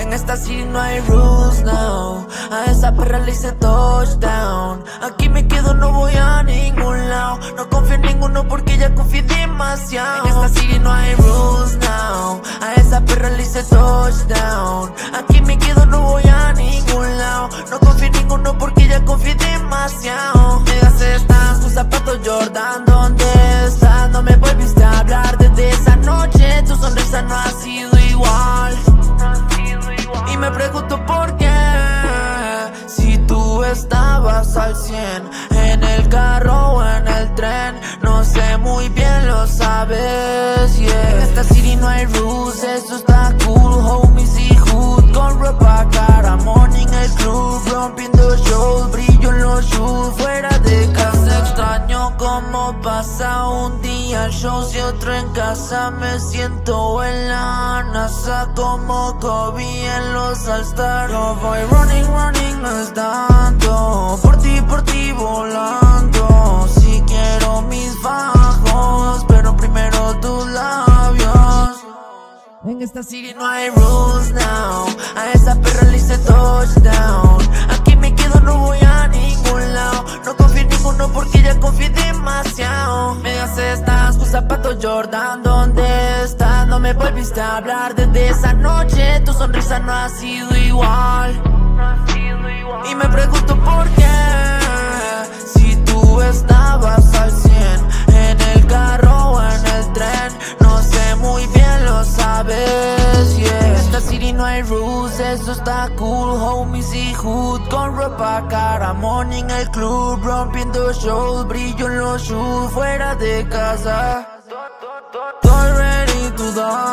En esta city no hay rules now. A esa perra le hice touchdown. Aquí me quedo, no voy a ningún lado. No confío en ninguno porque ya confié demasiado. En esta city no hay rules now. A esa perra le hice touchdown. Aquí me quedo, no voy a ningún lado. No confío en ninguno porque ya confié demasiado. Me gasté estas con zapatos Jordan. ¿Dónde estás? No me volviste a hablar desde esa noche. Tu sonrisa no ha sido igual. Y me pregunto por qué, si tú estabas al 100 en el carro o en el tren. No sé, muy bien lo sabes, yeah. En esta city no hay rules, eso está cool. Homies y hood con ropa cara. Morning el club, rompiendo shows. Brillo en los shoes, fuera de casa. Extraño cómo pasa un día el show y otro en casa. Me siento en la NASA como Kobe en los All-Star. Yo voy running estando por ti volando. Si quiero mis bajos, pero primero tus labios. En esta city no hay rules now. A esa perra le hice touchdown. Aquí me quedo, no voy a ningún lado. No confío en ninguno porque ya confié demasiado. Me gasté estas con zapatos Jordan. ¿Dónde estás? No me volviste a hablar desde esa noche. Tu sonrisa no ha sido igual. Y me pregunto por qué, si tú estabas al 100 en el carro o en el tren. No sé, muy bien lo sabes, yeah. En esta city no hay rules, eso está cool. Homies y hood con ropa cara. Morning el club, rompiendo shows. Brillo en los shoes, fuera de casa. Estoy ready to die.